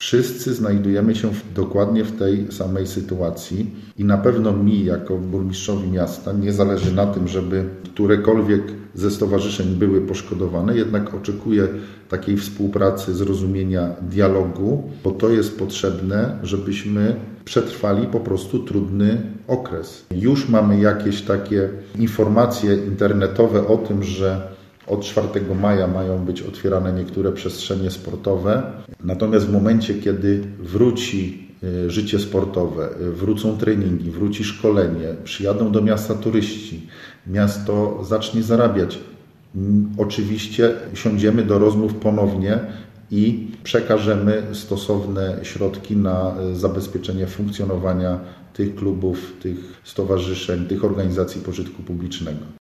Wszyscy znajdujemy się dokładnie w tej samej sytuacji i na pewno mi, jako burmistrzowi miasta, nie zależy na tym, żeby którekolwiek ze stowarzyszeń były poszkodowane, jednak oczekuję takiej współpracy, zrozumienia, dialogu, bo to jest potrzebne, żebyśmy przetrwali po prostu trudny okres. Już mamy jakieś takie informacje internetowe o tym, że od 4 maja mają być otwierane niektóre przestrzenie sportowe. Natomiast w momencie, kiedy wróci życie sportowe, wrócą treningi, wróci szkolenie, przyjadą do miasta turyści, miasto zacznie zarabiać, oczywiście siądziemy do rozmów ponownie i przekażemy stosowne środki na zabezpieczenie funkcjonowania tych klubów, tych stowarzyszeń, tych organizacji pożytku publicznego.